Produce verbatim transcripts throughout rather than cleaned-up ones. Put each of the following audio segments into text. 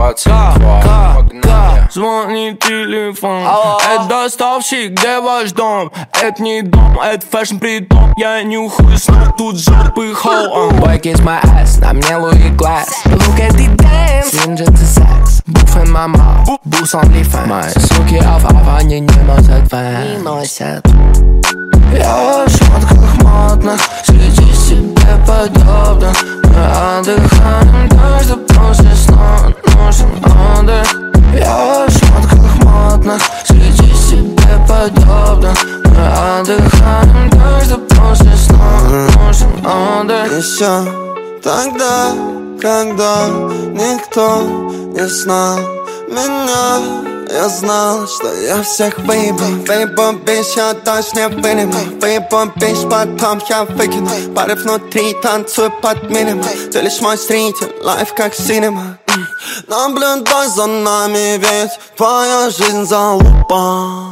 двадцать два. Погнали. Звонит телефон. Это доставщик, где ваш дом? Это не дом, это фэшн притом. Я нюхаю снег, тут жопы хоу. Boy, kiss my ass, на мне Louis Glass. Look at the dance, ninja to sex. Буф in my mouth, boost on the fans. Мои суки off, а они не носят фэн. Не носят. Я в шмотках модных, среди себе подобных. Мы отдыхаем, каждый после сна нужен отдых. Я в шмотках модных, среди себе подобных. Мы отдыхаем, каждый после сна нужен отдых. Еще тогда, когда никто не знал меня, я знал, что я всех выебу. Выебу, бишь, я даже не выниму. Выебу, бишь, потом я выкину. Пары внутри, танцую под минимум. Ты лишь мой зритель, лайф как синема. Наблюдай за нами, ведь твоя жизнь залупа.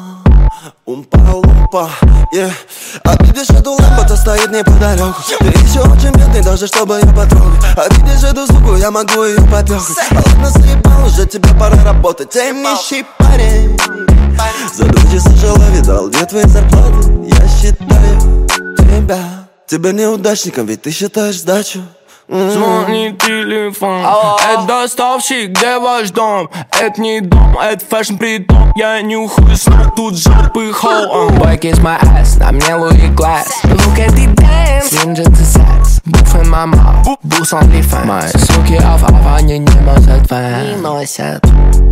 Умпа-лумпа, yeah. А видишь эту лампу, то стоит неподалеку. Ты еще очень бедный, даже чтобы ее потрогать. А видишь эту звуку, я могу ее попёкать. А ладно, заебал, уже тебе пора работать. Эй, нищий парень, за два часа жила, видал, где твои зарплаты? Я считаю тебя, тебя неудачником, ведь ты считаешь сдачу. Звонит телефон. Это доставщик, где ваш дом? Это не дом, это фэшн притом. Я нюхаю снег, тут жопы хоу. Boy, kiss my ass, на мне Louis Glass. Look at the dance, ninja to sex. Буф in my mouth, boost on the fans. Мои суки off, а они не носят фэн. Не носят.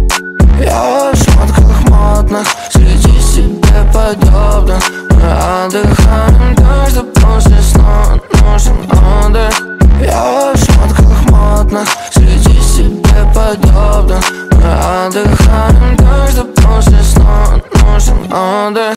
Я в шмотках модных, среди себе подобных. Мы отдыхаем, каждый после сна нужен отдых. Я в шмотках модных, среди себе подобных. Мы отдыхаем, каждый после сна нужен отдых.